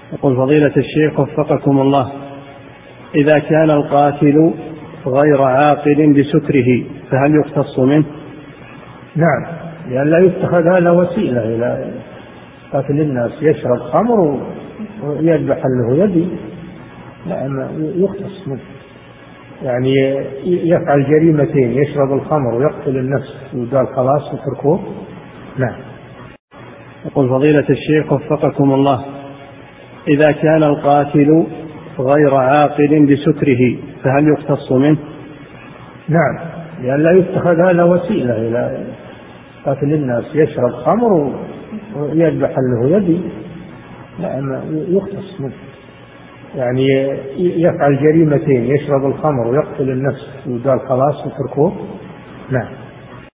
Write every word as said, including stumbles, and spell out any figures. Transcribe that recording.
يقول فضيلة الشيخ وفقكم الله: إذا كان القاتل غير عاقل بسكره فهل يقتص منه؟ نعم، لأن لا يتخذ هذا وسيلة إلى قتل الناس، يشرب خمر ويذبح له يدي، لا يقتص منه، يعني يفعل جريمتين، يشرب الخمر ويقتل النفس وقال خلاص اتركوه. نعم. يقول فضيلة الشيخ وفقكم الله: إذا كان القاتل غير عاقل بسكره فهل يقتص منه؟ نعم، لأن لا يتخذ هذا وسيلة إلى قتل الناس، يشرب خمر ويذبح له يدي، لا يقتص منه، يعني يفعل جريمتين، يشرب الخمر ويقتل النفس وقال خلاص اتركوه. نعم.